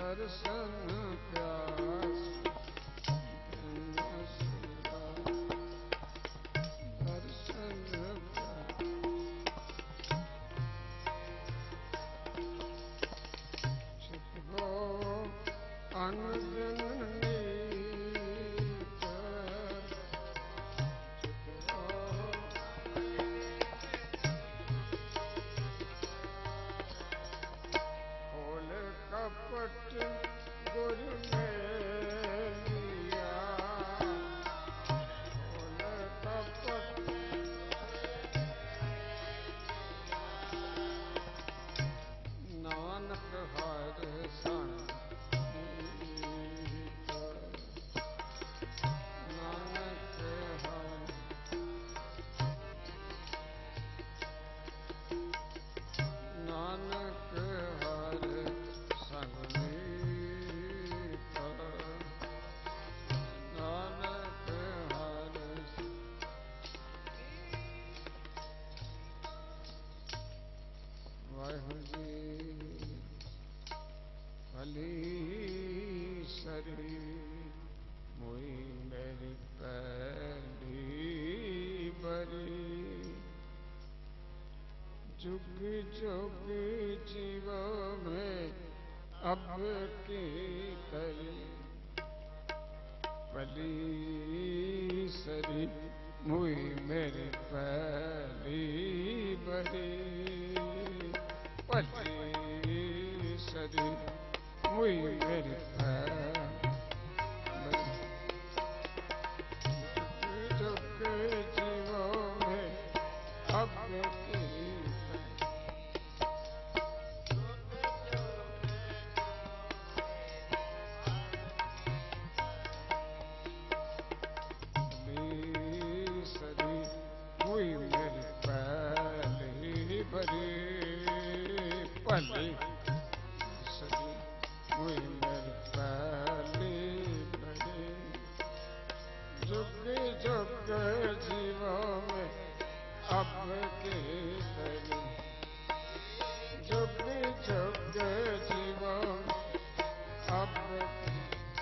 दर्शन प्यास दर्शन छिपो अनदिन कपट गुर मेलिया बोल कपट नानक हर संग नानक हर नानक हर वाहिगुरु जी भली सरी मोई मेरी पहली बरी जुग जुग जीव में अब की करी भली सरी मोई मेरी पहली बरी भली सरी मुई मेरी जुग जीवों में अब की सरी मुई मेरी पहली बरी पहली सदी हुई मेरी पहली बड़ी जुग जुग जीवों में अब की करी जुग जुग जीवों में अब की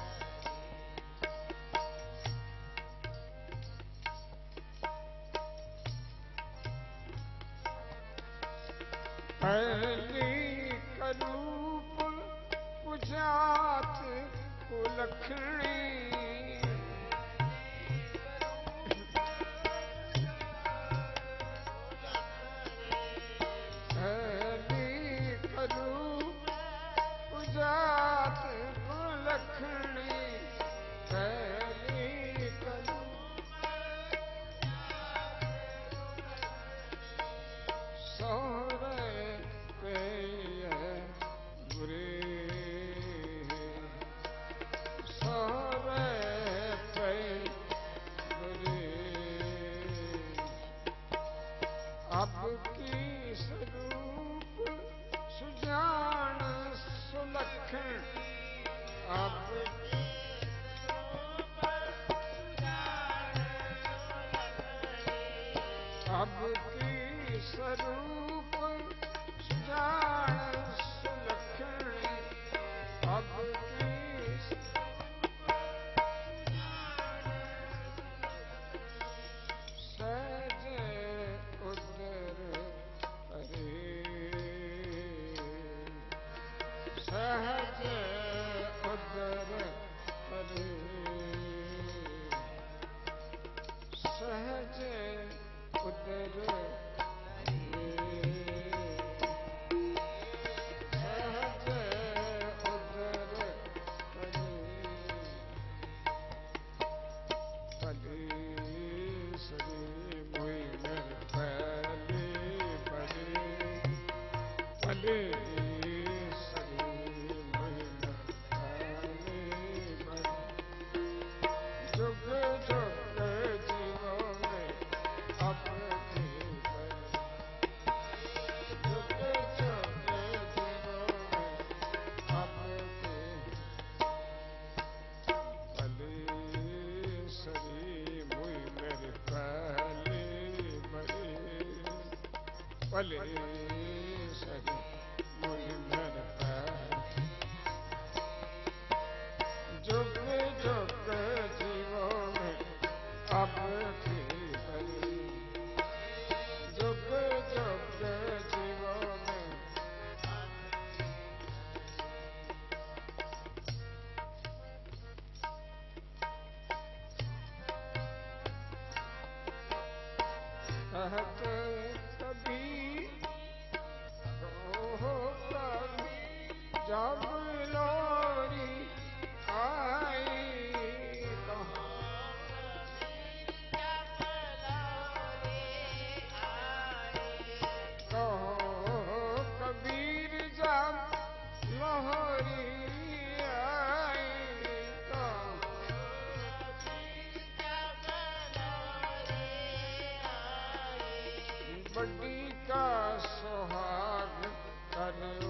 पहली करूप पुजात कुलखणी पहली करूप पुजात कुलखणी पहली करूप सोहरे बुरे सोहरे पे बुरे अब की स्वरूप सुजान सुलखण अब अब की स्वरूप सुजान सुलखण अब की सहज उदर परे सहज उदर परे सहज उदर भले सरी मुई मेरे जब लोरी आई कहो कबीर जब लोरी आई बड़ी का सुहाग करो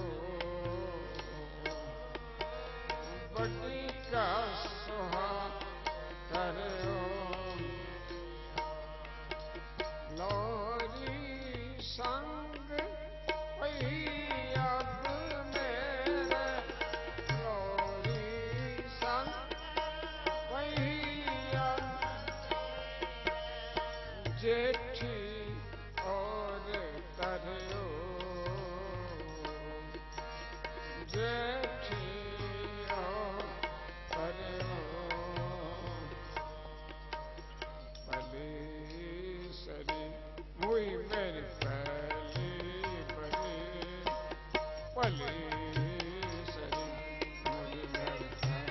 बड़ी का सुहाग करो लोरी संग अब मेरे लोरी संग जेठी और तरयो जेठी और तरयो भली सरी मुई मेरी पहली बड़ी भली सरी मुई मेरी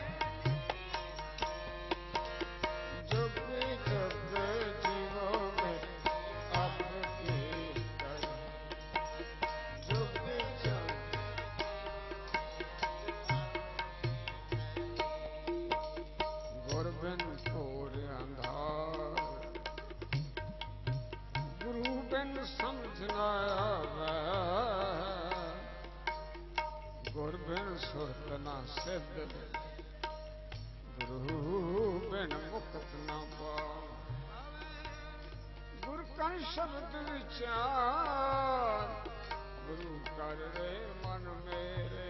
जुग जुग जीवो में आपकी कर जुग जुग गुरबिन घोर अंधार गुरु बिन समझ न आवे गुर बिन सुरत न सिद्ध गुरु बिन मुक्त न पावे गुर का शब्द विचार गुरु कर रे मन मेरे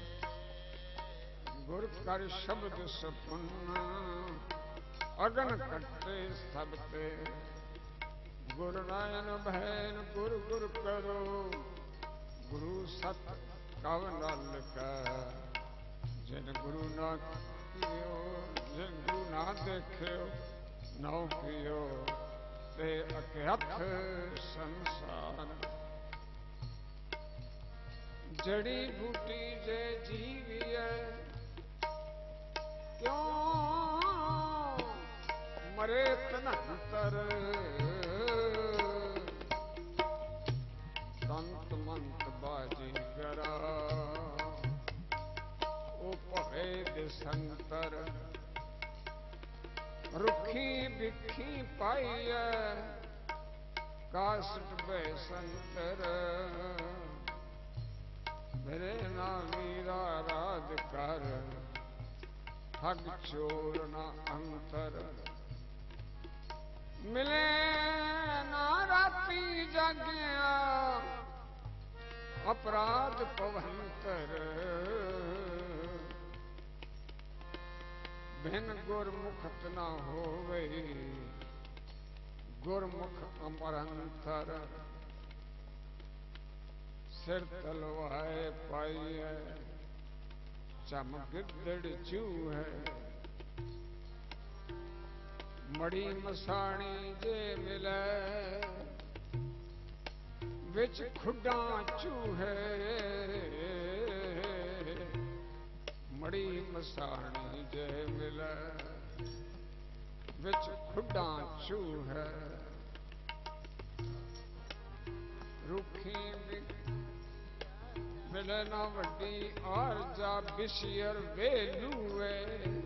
गुर कर शब्द सपुन अगन कटे सबते गुर नायन भैन गुर गुर करो गुरु सत कव नल का जिन गुरु ना कियो जिन गुरु ना देखियो नौ कियो ते अकहथ संसार जड़ी बूटी जे जीविए क्यों मरे तनंतर संत मंत बाजी करा ओ पवे दिसंतर रुखी बिखी पाइए कासट बैसंतर मेरे ना मीरा राज कर ठग चोर ना अंतर मिले ना राती जागिया अपराध पवंतर बिन गुरमुखत ना होवे गुरमुख अमरंतर सिर तलवाए पाइए चम गिद्दड़ चूहे मड़ी मसाणी जे मिले विच खुडा चूहे मड़ी मसाणी जे मिले विच खुडा चूहे रुखी मिले ना वड्डी और जा बिशियर वेलूए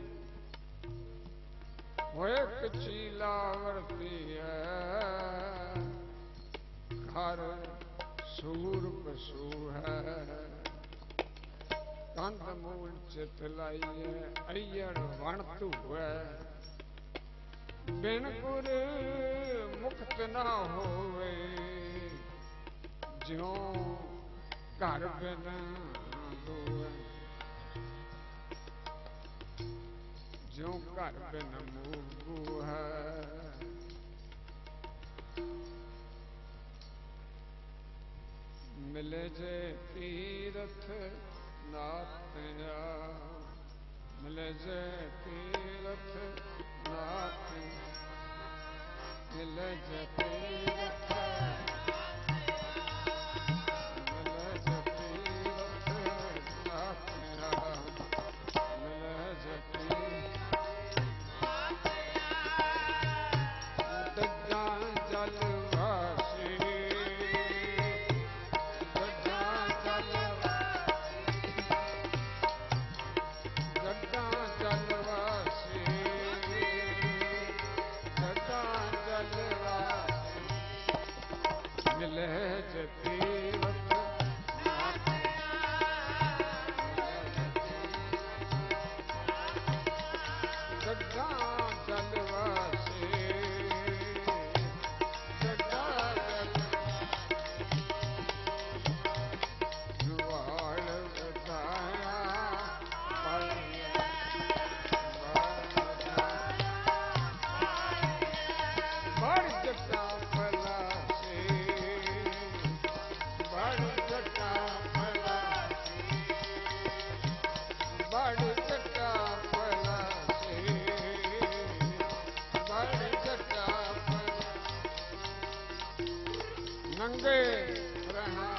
वो एक चीला वरती है घर सूर पशु है कंध मूल चित लाइए अय्यड़ वणतू है बिन गुर मुक्त ना होवे ज्यों घर बिन होवे ज्यों घर बिन मूगू है मिले जे तीरथ नाथया मिले जे तीरथ नाथ मिले जे तीरथ मिले जे तीरथ नाथ संगे रहा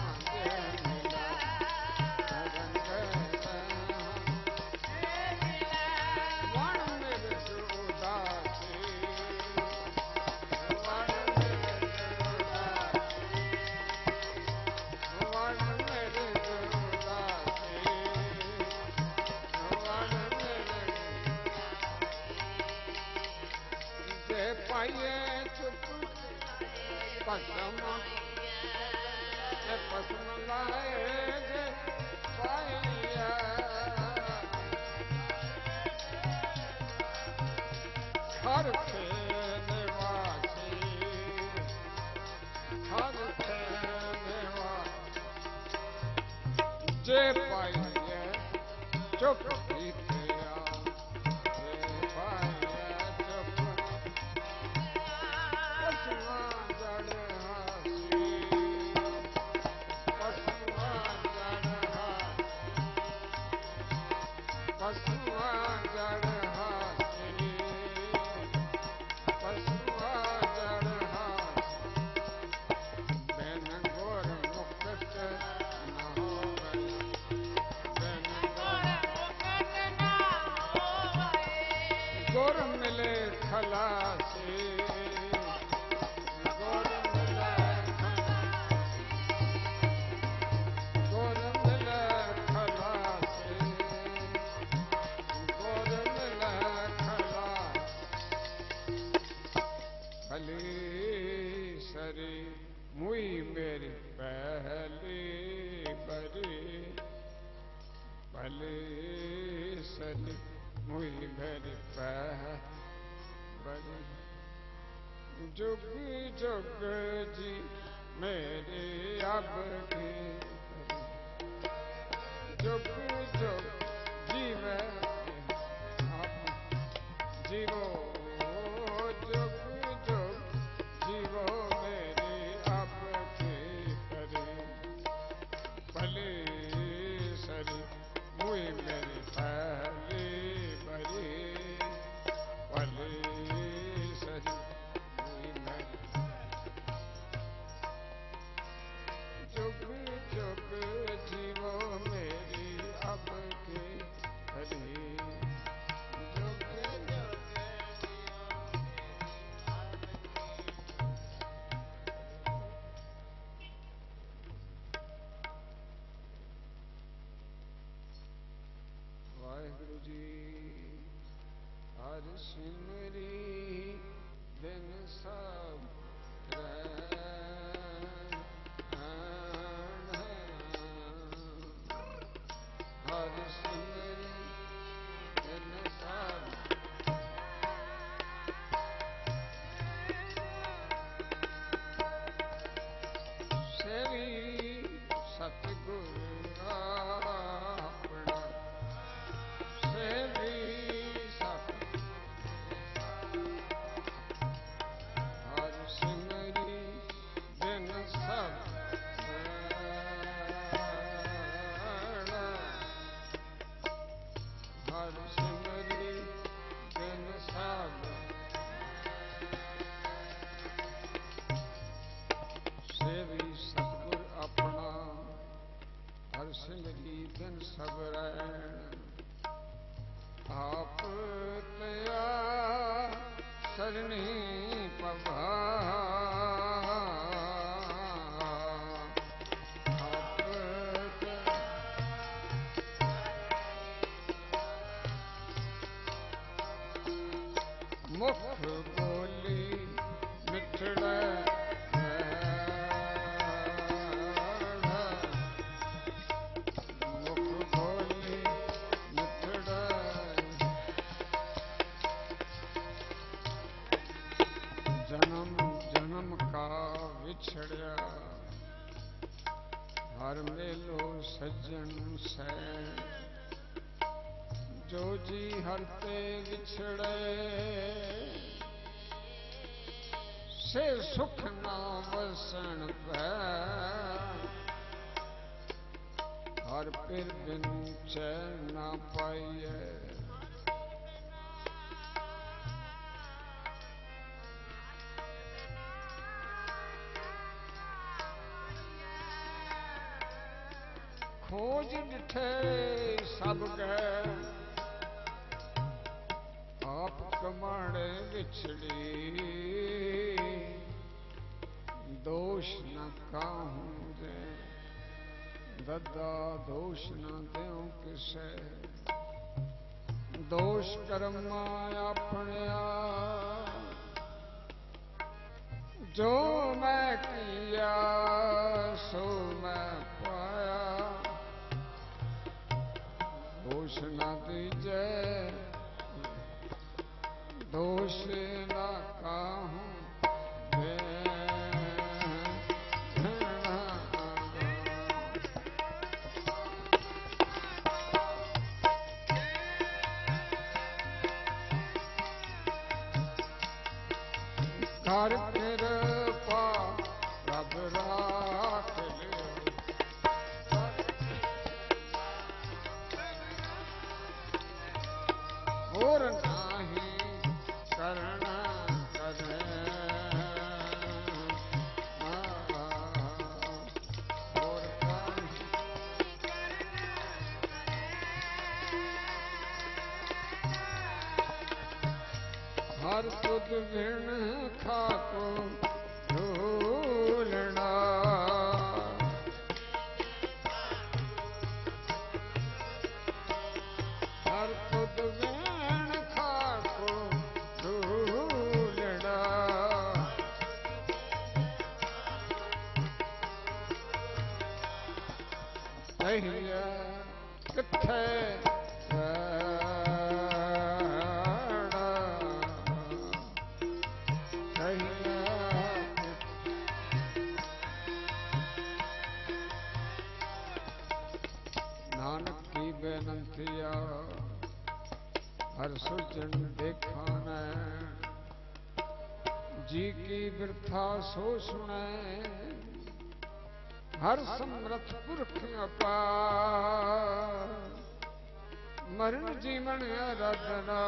पाइए चुप पसम पसम लाए पाइया हर थे निवासी हर थे निवासी जे पाइए चुप ही गुर मिले खलासी गुर मिले गुर मिले खलासी गुर मिले खलासी भली सरी मुई मेरी पहली बरी भली सरी मुई मेरी बड़ी जुग जुग जी मेरे अब की जुग जुग जी मैं जीवो जुग जुग जीवो मेरी अब की करी भले सरी मुई मेरी पहली सिमरी दिन सब हर सिमरी दिन सब सेवी सतगुरु अपना सेवी सिमरी दिन सब रैन आप तया सरनी पवा मुख बोली मिठड़ा छड़िया हर मेलो सज्जन सैन जो जी हर ते विछड़े से सुख ना वसन पै हर पिर बिन चैन ना पाइए खोज डिठे सब गए आप कमाणे बिछड़ी दोष न काहूं रे ददा दोष न देऊं किसे दोष कर्मा अपनिया जो मैं किया सो मैं पाया दोष न दीजे दोष न काहूं घर फिर पा रब राख ले और नाही करना करे और हर तुद बिन खाको झूलना हर तुद बिन खाको झूलना कहिया किथे बेनंतिया हर सुजन देखा न जी की बिरथा सो सुने हर समर्थ पुरख अपार मरण जीवन आराधना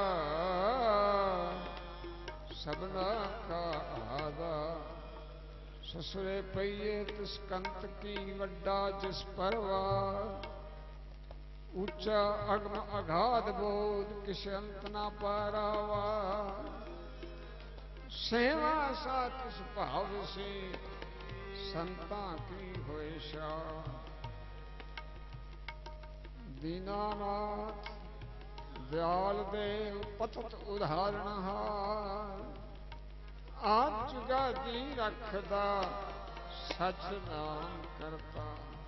सबना का आदा ससुरे पईए तिस कंत की वड्डा जिस परवार ऊंचा अगम अगाध बोध किस अंत ना पारावा सेवा सात भाव से संता की होए शाह दीनानाथ दयाल देव पतत उदाहरण हार आप जुगा दी रखदा सच नाम करता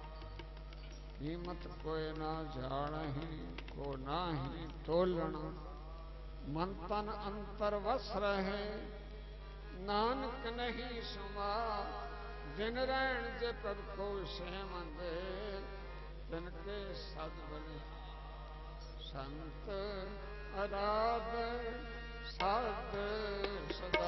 कीमत कोई ना जाने को नाही तोलना मन तन अंतर वस रहे नानक नहीं सुमा दिन रैन जे प्रभ को सेमंदे तिनके सद बने संत आराध सद सदा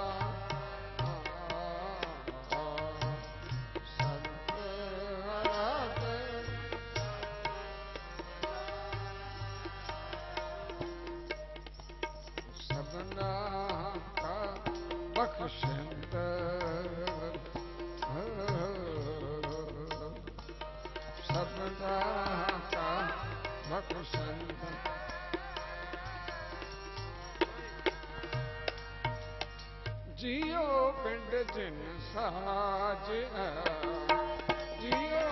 बख्शिंद सबदा का बख्शिंद जियो पिंड जिन साज जियो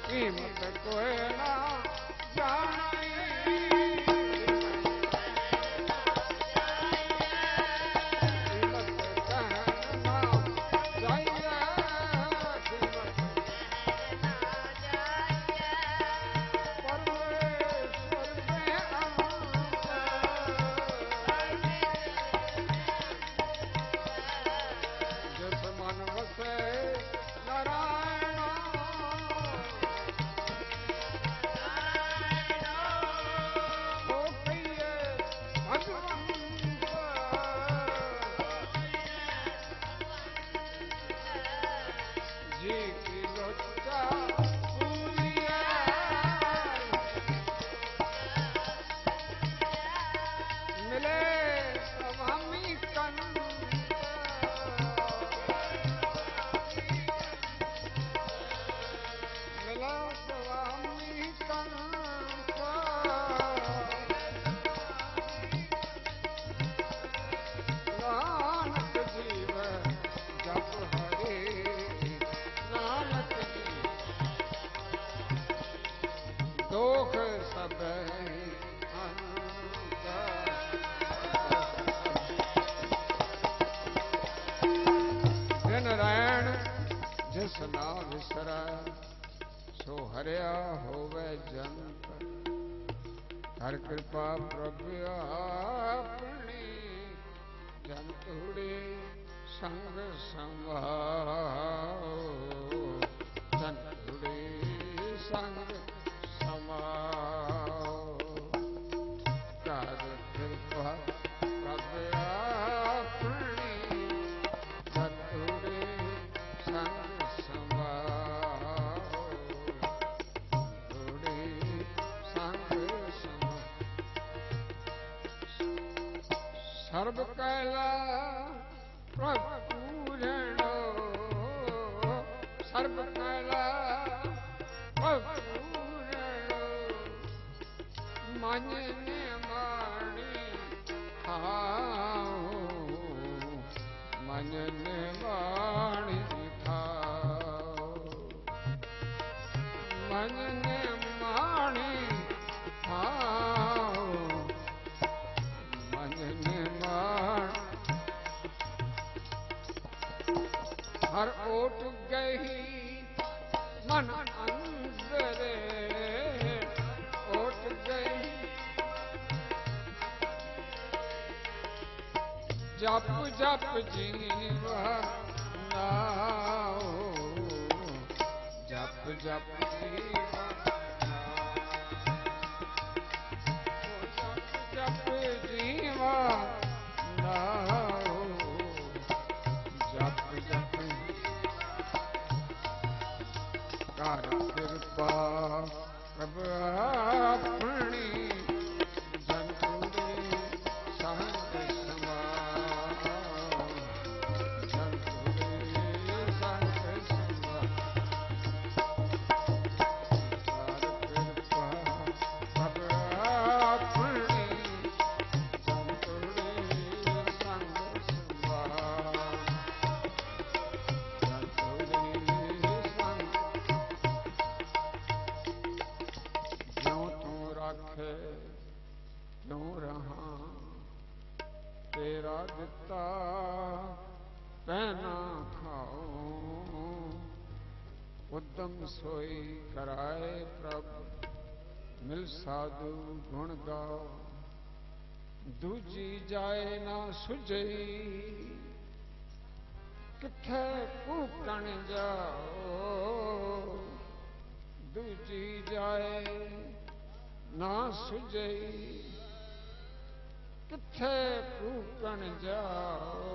कीमत कोई ना जानी ਨਾ ਵਿਸਰੈ ਸੋ ਹਰਿਆ ਹੋਵੇ ਜੰਤ ਹਰ ਕਿਰਪਾ ਪ੍ਰਭ ਆਪਣੀ ਜੰਤ ਹੁੜੇ ਸੰਗ ਸਮਾਓ ਜੰਤ ਹੁੜੇ ਸੰਗ ਸਮਾਓ ਕਰ ਕਿਰਪਾ ਪ੍ਰਭ ਆਪਣੀ ਜੰਤ ਹੁੜੇ ਸੰਗ ਸਰਬ ਕੈਲਾ ਪ੍ਰਭ ਪੂਰਣੋ ਸਰਬ ਕੈਲਾ ਪ੍ਰਭ ਪੂਰਣੋ ਮਨ ਨੇ ਮਾਣੀ ਖਾਓ ਮਨ ਨੇ ਮਾਣੀ ਖਾਓ ਮਨ ਨੇ ਮਾਣੀ ਖਾਓ ਹਰ ਓਟ ਗਈ ਮਨ ਅੰਦਰੇ ਓਟ ਗਈ ਜਪ ਜਪ ਜੀਵਾ ਨਾਉ ਜਪ ਜਪ ਜੀਵਾ ਨਾਉ ਜਪ ਜੀਵਾ ਨਾਉ ਜਪ ਜਪ ਕਰ ਕਿਰਪਾ ਪ੍ਰਭ ਆਪਣੀ ਜੰਤ ਹੁੜੇ ਸੰਗ ਸਮਾਓ ਜੰਤ ਹੁੜੇ ਸੰਗ ਸਮਾਓ ਕਰ ਕਿਰਪਾ ਪ੍ਰਭ ਆਪਣੀ ਜੰਤ ਹੁੜੇ ਸੰਗ ਸਮਾਓ ਜੰਤ ਹੁੜੇ ਕਿਉਂ ਰਹਾ ਤੇਰਾ ਦਿੱਤਾ ਪਹਿਨਾ ਖਾਓ ਉਦਮ ਸੋਈ ਕਰਾਏ ਪ੍ਰਭ ਮਿਲ ਸਾਧੂ ਗੁਣ ਗਾਓ ਦੂਜੀ ਜਾਏ ਨਾ ਸੁਝਈ ਕਿੱਥੇ ਕੂਕਣ ਜਾਓ ਦੂਜੀ ਜਾਏ ਨਾ ਸੁਝਈ ਕਿੱਥੇ ਕੂਕਣ ਜਾਓ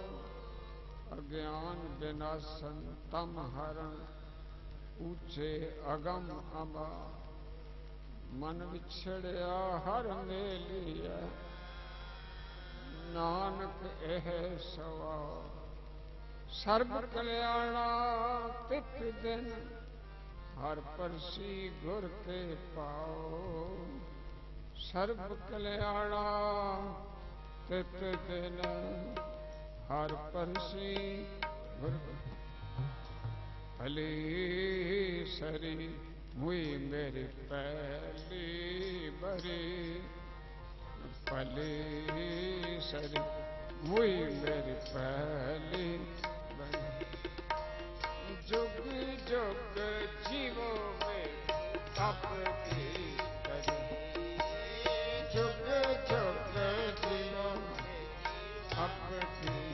ਅਗਿਆਨ ਬਿਨਾਸਨ ਤਮ ਹਰਨ ਉੱਚੇ ਅਗਮ ਅਮਾ ਮਨ ਵਿਛੜਿਆ ਹਰ ਮੇਲਿਆ ਨਾਨਕ ਇਹ ਸਵਾ ਸਰਬ ਕਲਿਆਣਾ ਤਿਤ ਦਿਨ ਹਰ ਪਰਸੀ ਗੁਰ ਕੇ ਪਾਓ ਸਰਬ ਕਲਿਆਣਾ ਤਿਤ ਦਿਨ ਹਰ ਪਰਸੀ ਗੁਰ ਭਲੀ ਸਰੀ हुई मेरी पहली बरी पली सरी हुई मेरी पहली बरी जुग जुग जीवो में आपकी करी जुग जुग जीवो आपकी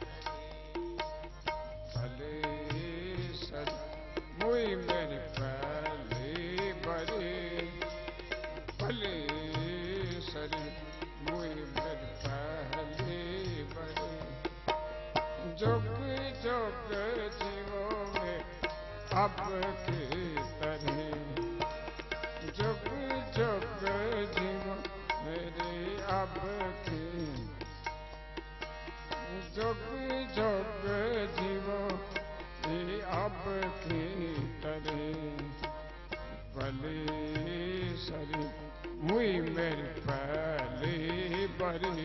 पली सरी हुई मेरी पहली बरी पली सरी हुई मेरी पहली बरी जुग जुग जीवो में अब की तरी जुग जुग जीवो मेरी अब की जुग जुग जीवो मेरी अब की तरी भली सरी हुई मेरी पहली बरी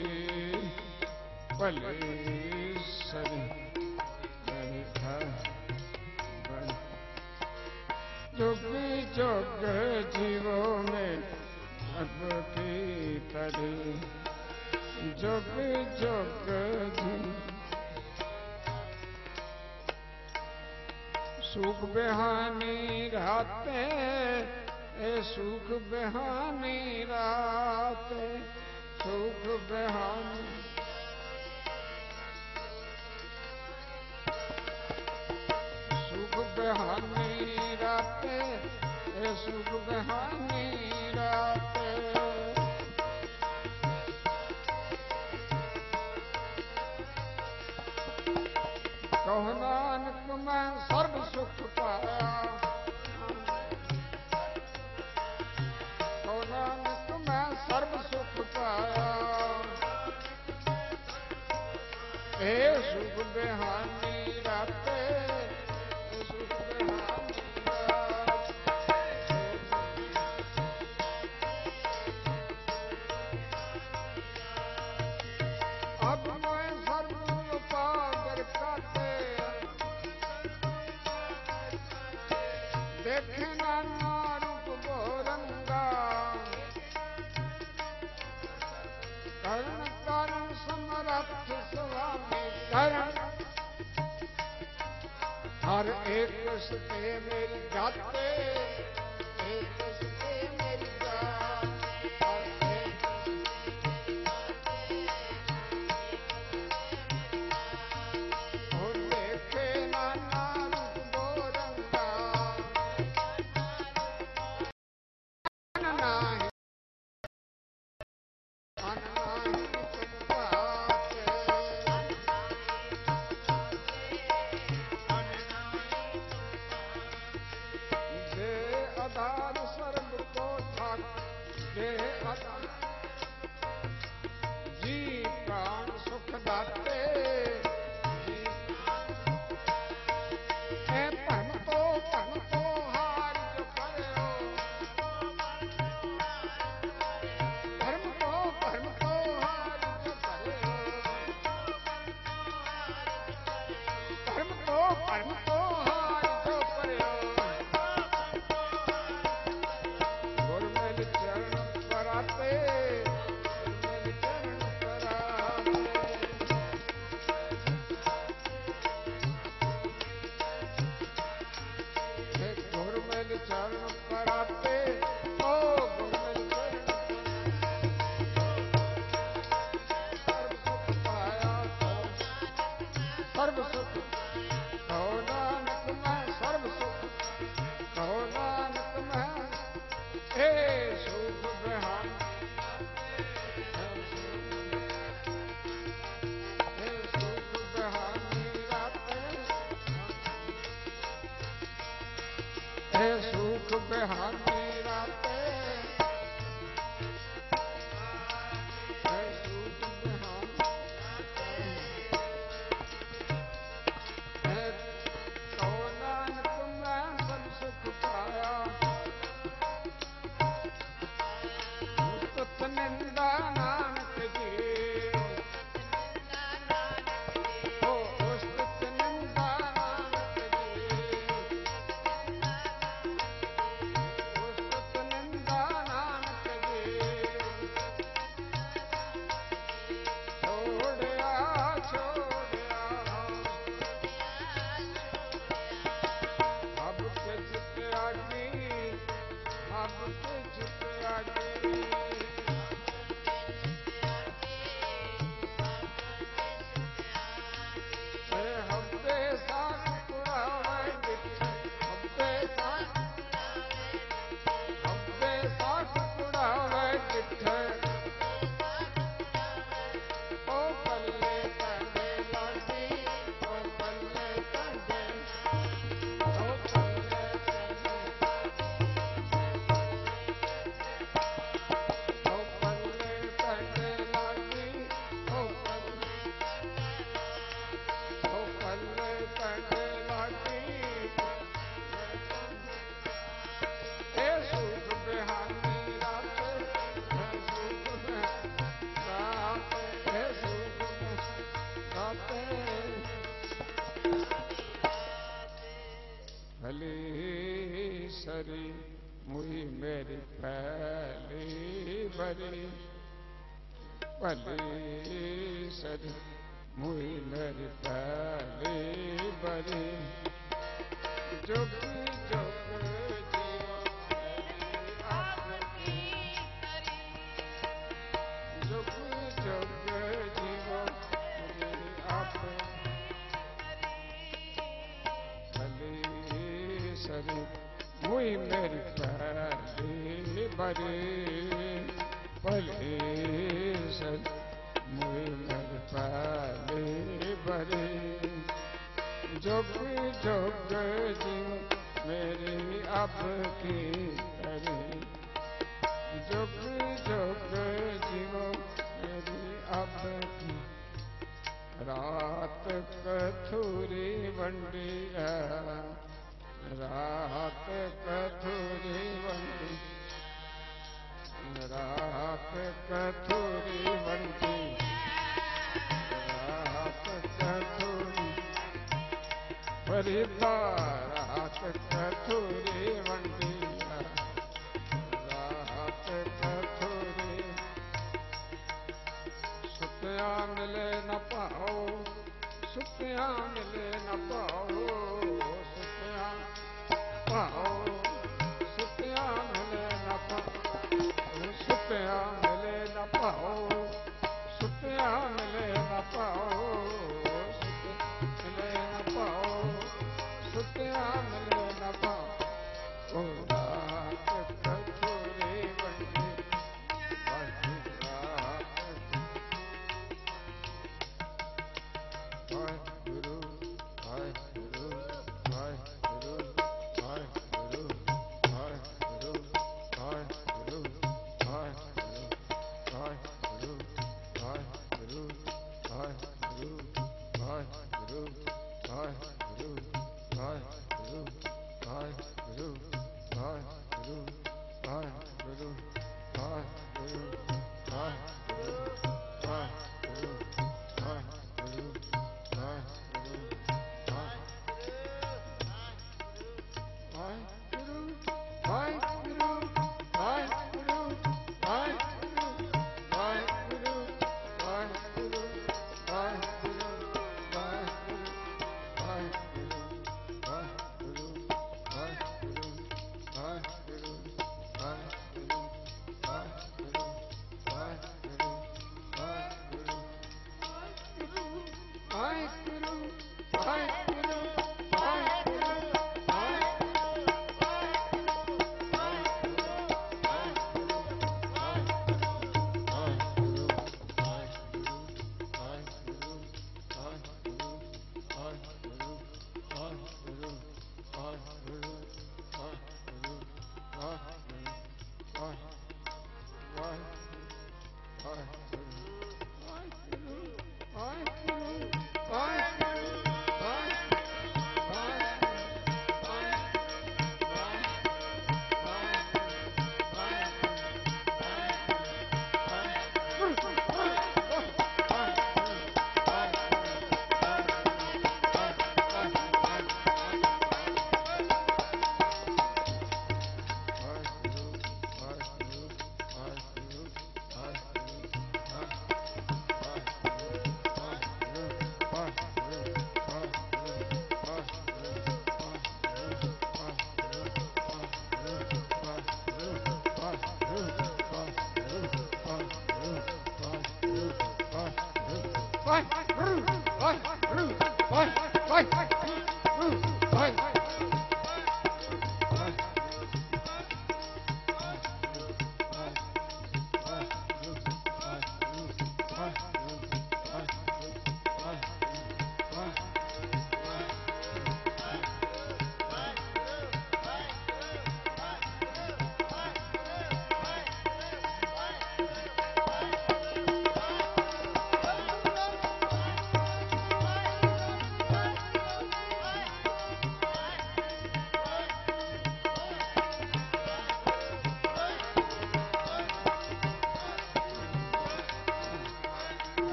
भली सरी मेरी बरी जुग जुग जीवो में अब की तरी जुग जुग सुख बिहानी राते ए सुख बिहानी राते सुख बिहानी सुख बिहानी राते ए सुख बिहानी राते कहो नानक मैं सर्व सुख पाया कहो नानक मैं सर्व सुख पाया ए सुख बिहानी राते सुख बिहानी अब मैं सर्व पागर काटे देखे नाना रूप गोरंगा कर्ण कर्ण समरथ स्वामी कर्ण हर एक से मेरी गाते एक से मेरी देखे नाना रूप गोरंगा आधार सर्व को ठाक दे आधार जी प्राण सुख दाते धर्म को हार जो करो धर्म को हार जो करो धर्म को हार जो करो गुरुमेल चरण पराते गुरुमेल चरण पराते गुरुमेल चरण पराते ओ गुरुमेल चरण सर्व सुख पाया सर्व सुख कहो नानक मैं सर्व सुख कहो नानक मैं हे सुख बिहान हे सुख बिहानी राते हे सुख बिहानी राते हे सुख बिहानी हे कहो नानक मैं सब सुख पाया उस्तुत निंदा नानक जी हो उस्तुत निंदा नानक जी अब कुछ त्यागी हफ्ते साथ पुरावे डिठे हफ्ते साथ पुरावे डिठे ओ पल्ले कंडे लागी ओ पल्ले कंडे ओ पल्ले कंडे ओ पल्ले कंडे लागी ओ पल्ले कंडे लागी ए सुख बिहानी रात ए सुख रात ए सुख रात भली सरी मुई मेरी पहली बरी भली सरी मुई मेरी पहली बरी जुग जुग जीवो मेरी आपकी जुग जुग जीवो मेरी आपकी भली सरी मुई मेरी पहली बरी भली सरी मुई मेरी पहली बरी जुग जुग जीव मेरी आपकी करी जुग जुग जीव मेरी आपकी रात कथूरी वंडिया रात कथूरी वंडी रात कथूरी वंडी रात कथूरी फरीदा रात कथूरी वंडी रात कथूरी सुतिया मिले न पाओ सुतिया मिले न पाओ सुतिया पाओ सुतिया मिले न पाओ सुतिया मिले न पाओ सुतिया मिले न पाओ मिले न पाओ सुतिया मिले न पाओ रात कथूरी वंडी वाहिगुरु वाहिगुरु वाहिगुरु वाहिगुरु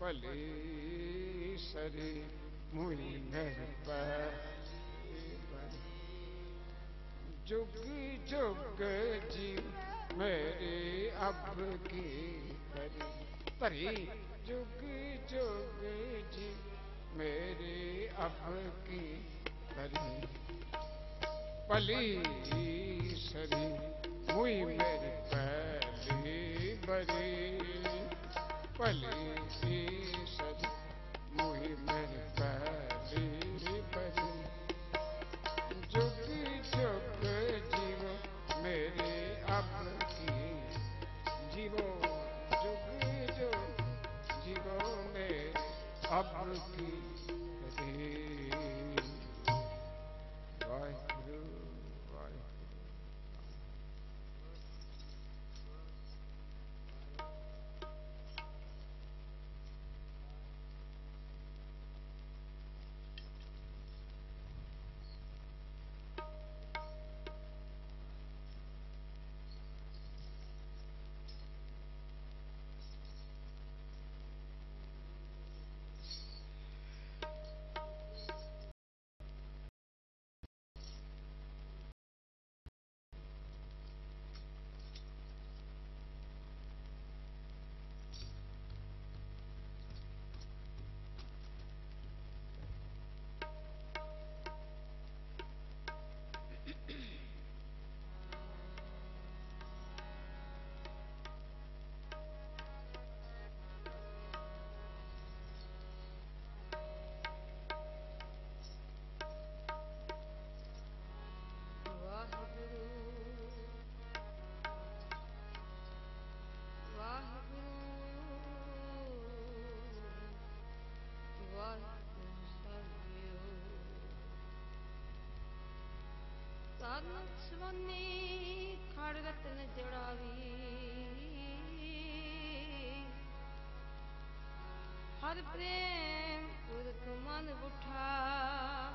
ਭਲੀ ਸਰੀ ਮੁਈ ਮਹਿ ਪੈ जुग जुग जीव मेरे अब की भरी भरी जुग जुग जीव मेरे अब की भरी भली सरी मुई मेरी पहली भरी भली सरी मुई मेरी पहली भरी जुग जुग जीव मेरे अब की जीवो जुग जुग जीवो मेरे अब की वाहिगुरु वाहिगुरु। ਸਾਧਨ ਸਵੰਨੀ ਖੜਗਤ ਨ ਜੜਾਵੀ ਹਰ ਪ੍ਰੇਮ ਪੁਰਖ ਮਨ ਉਠਾ